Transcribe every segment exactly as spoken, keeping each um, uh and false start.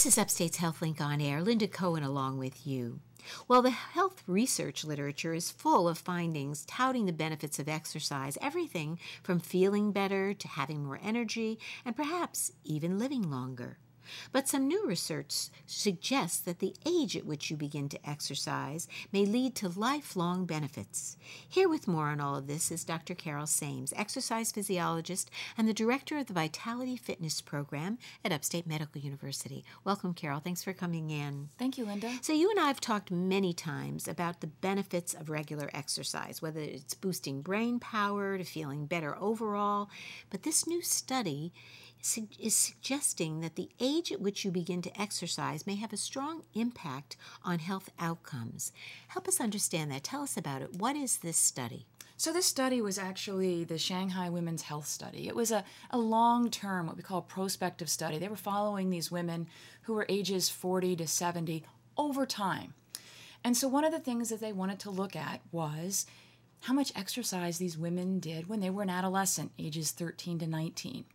This is Upstate's HealthLink on Air. Linda Cohen along with you. Well, the health research literature is full of findings touting the benefits of exercise, everything from feeling better to having more energy and perhaps even living longer. But some new research suggests that the age at which you begin to exercise may lead to lifelong benefits. Here with more on all of this is Doctor Carol Sames, exercise physiologist and the director of the Vitality Fitness Program at Upstate Medical University. Welcome, Carol. Thanks for coming in. Thank you, Linda. So you and I have talked many times about the benefits of regular exercise, whether it's boosting brain power to feeling better overall. But this new study is suggesting that the age at which you begin to exercise may have a strong impact on health outcomes. Help us understand that. Tell us about it. What is this study? So this study was actually the Shanghai Women's Health Study. It was a, a long-term, what we call a prospective study. They were following these women who were ages forty to seventy over time. And so one of the things that they wanted to look at was how much exercise these women did when they were an adolescent, ages thirteen to nineteen.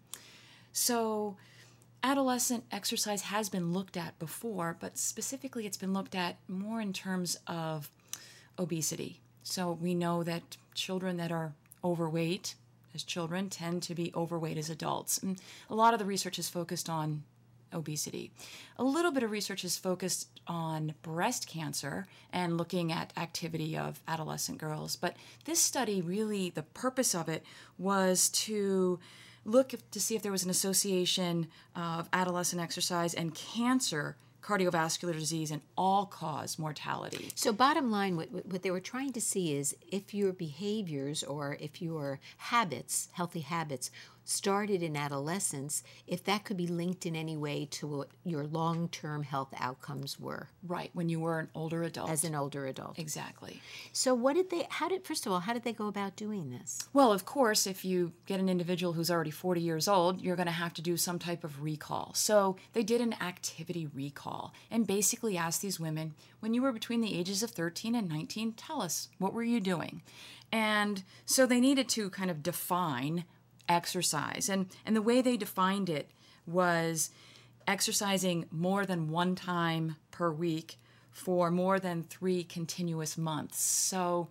So adolescent exercise has been looked at before, but specifically it's been looked at more in terms of obesity. So we know that children that are overweight as children tend to be overweight as adults. And a lot of the research is focused on obesity. A little bit of research is focused on breast cancer and looking at activity of adolescent girls. But this study, really, the purpose of it was to look to see if there was an association of adolescent exercise and cancer, cardiovascular disease, and all-cause mortality. So bottom line, what, what they were trying to see is if your behaviors or if your habits, healthy habits, started in adolescence, if that could be linked in any way to what your long-term health outcomes were. Right, when you were an older adult. As an older adult. Exactly. So what did they, how did, first of all, how did they go about doing this? Well, of course, if you get an individual who's already forty years old, you're going to have to do some type of recall. So they did an activity recall and basically asked these women, when you were between the ages of thirteen and nineteen, tell us, what were you doing? And so they needed to kind of define exercise. And, and the way they defined it was exercising more than one time per week for more than three continuous months. So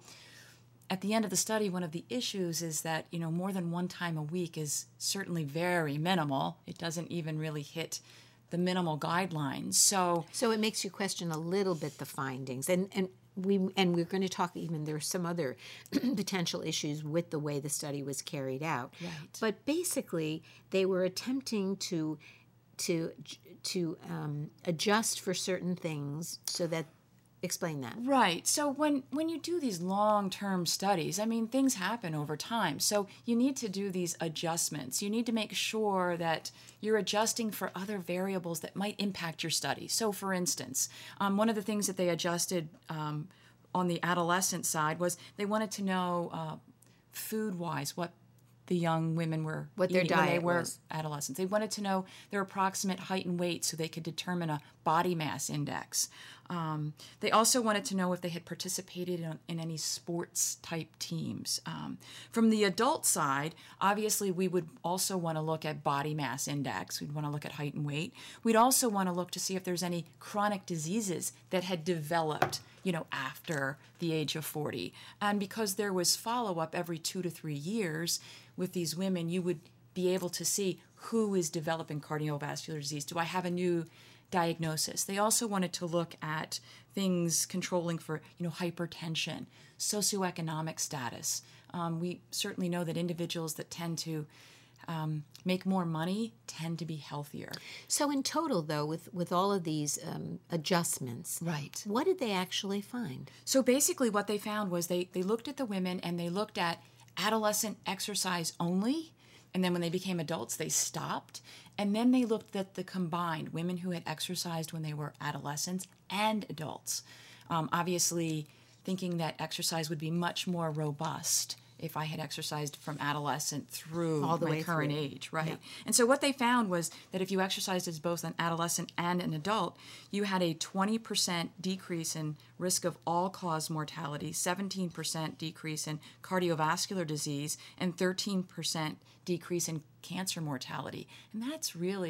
at the end of the study, one of the issues is that, you know, more than one time a week is certainly very minimal. It doesn't even really hit the minimal guidelines. So so it makes you question a little bit the findings. And and we and we're going to talk even there's some other potential issues with the way the study was carried out. Right. But basically, they were attempting to to to um, adjust for certain things so that. Explain that. Right. So when, when you do these long-term studies, I mean, things happen over time. So you need to do these adjustments. You need to make sure that you're adjusting for other variables that might impact your study. So for instance, um, one of the things that they adjusted um, on the adolescent side was they wanted to know uh, food-wise what the young women were what their eating diet when they were was. adolescents. They wanted to know their approximate height and weight so they could determine a body mass index. Um, they also wanted to know if they had participated in, in any sports type teams. Um, from the adult side, obviously we would also want to look at body mass index. We'd want to look at height and weight. We'd also want to look to see if there's any chronic diseases that had developed, you know, after the age of forty. And because there was follow-up every two to three years with these women, you would be able to see who is developing cardiovascular disease. Do I have a new diagnosis? They also wanted to look at things controlling for, you know, hypertension, socioeconomic status. Um, we certainly know that individuals that tend to um, make more money tend to be healthier. So in total, though, with, with all of these um, adjustments, right? What did they actually find? So basically what they found was they, they looked at the women and they looked at adolescent exercise only, and then when they became adults, they stopped. And then they looked at the combined women who had exercised when they were adolescents and adults. Um, obviously, thinking that exercise would be much more robust if I had exercised from adolescent through all the my way current through. age, right? Yeah. And so what they found was that if you exercised as both an adolescent and an adult, you had a twenty percent decrease in risk of all-cause mortality, seventeen percent decrease in cardiovascular disease, and thirteen percent decrease in cancer mortality. And that's really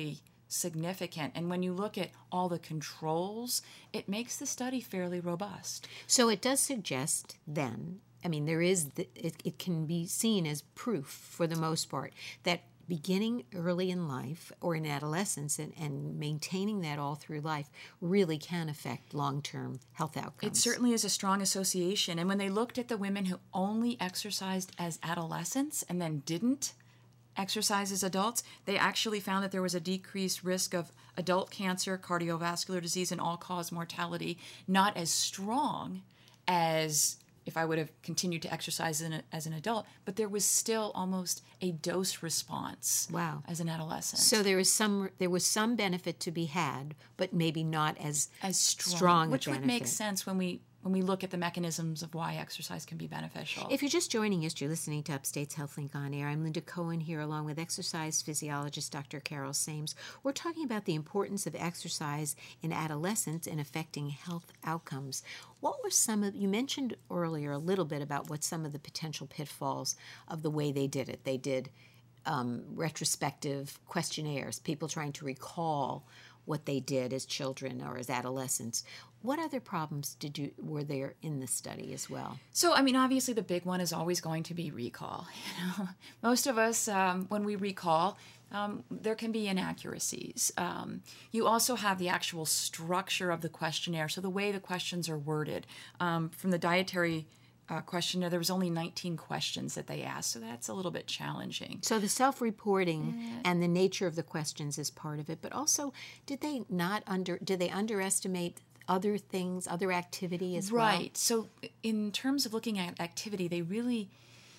significant. And when you look at all the controls, it makes the study fairly robust. So it does suggest then, I mean, there is, the, it, it can be seen as proof for the most part that beginning early in life or in adolescence and, and maintaining that all through life really can affect long-term health outcomes. It certainly is a strong association. And when they looked at the women who only exercised as adolescents and then didn't exercise as adults, they actually found that there was a decreased risk of adult cancer, cardiovascular disease, and all-cause mortality, not as strong as if I would have continued to exercise in a, as an adult, but there was still almost a dose response. Wow. As an adolescent. So there was some there was some benefit to be had, but maybe not as as strong, strong which a would make sense when we when we look at the mechanisms of why exercise can be beneficial. If you're just joining us, you're listening to Upstate's HealthLink on Air. I'm Linda Cohen here along with exercise physiologist Doctor Carol Sames. We're talking about the importance of exercise in adolescence in affecting health outcomes. What were some of, you mentioned earlier a little bit about what some of the potential pitfalls of the way they did it. They did um, retrospective questionnaires, people trying to recall what they did as children or as adolescents. What other problems did you were there in the study as well? So, I mean, obviously the big one is always going to be recall. You know, most of us, um, when we recall, um, there can be inaccuracies. Um, you also have the actual structure of the questionnaire, so the way the questions are worded. Um, from the dietary uh, questionnaire, there was only nineteen questions that they asked, so that's a little bit challenging. So the self-reporting uh, and the nature of the questions is part of it, but also, did they not under did they underestimate other things, other activity as well? Right. So in terms of looking at activity, they really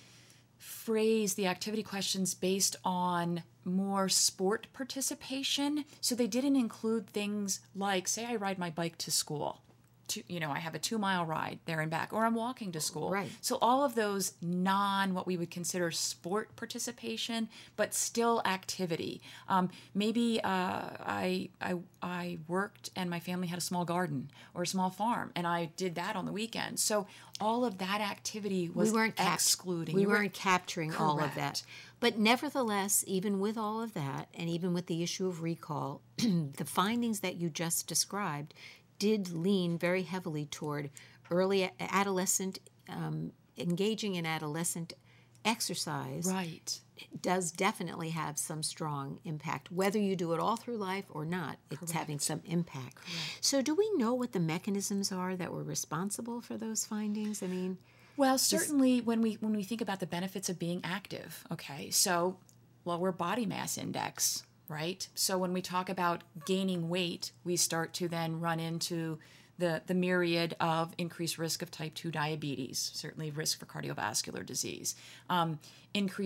phrase the activity questions based on more sport participation. So they didn't include things like, say I ride my bike to school. Two, you know, I have a two mile ride there and back, or I'm walking to school. Right. So all of those non, what we would consider sport participation, but still activity. Um, maybe uh, I, I I worked and my family had a small garden or a small farm, and I did that on the weekend. So all of that activity was we weren't cap- excluding. We You weren't were, capturing correct. all of that. But nevertheless, even with all of that, and even with the issue of recall, the findings that you just described did lean very heavily toward early adolescent, um, engaging in adolescent exercise. Right. Does definitely have some strong impact. Whether you do it all through life or not, it's Correct. having some impact. Correct. So do we know what the mechanisms are that were responsible for those findings? I mean... Well, certainly when we when we think about the benefits of being active, okay, so lower body mass index, right? So when we talk about gaining weight, we start to then run into the, the myriad of increased risk of type two diabetes, certainly risk for cardiovascular disease, um, increased